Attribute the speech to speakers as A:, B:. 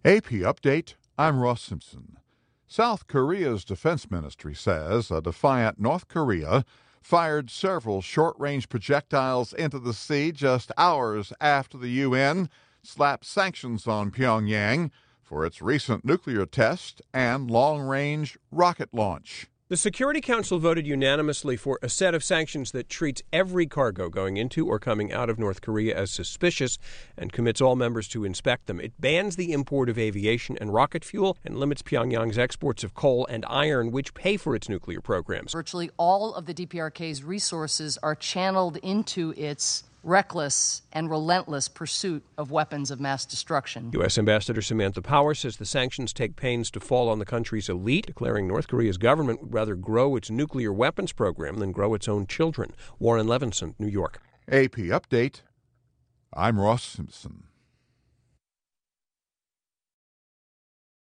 A: AP Update, I'm Ross Simpson. South Korea's defense ministry says a defiant North Korea fired several short-range projectiles into the sea just hours after the UN slapped sanctions on Pyongyang for its recent nuclear test and long-range rocket launch.
B: The Security Council voted unanimously for a set of sanctions that treats every cargo going into or coming out of North Korea as suspicious and commits all members to inspect them. It bans the import of aviation and rocket fuel and limits Pyongyang's exports of coal and iron, which pay for its nuclear programs.
C: Virtually all of the DPRK's resources are channeled into its reckless and relentless pursuit of weapons of mass destruction.
B: U.S. Ambassador Samantha Power says the sanctions take pains to fall on the country's elite, declaring North Korea's government would rather grow its nuclear weapons program than grow its own children. Warren Levinson, New York.
A: AP Update, I'm Ross Simpson.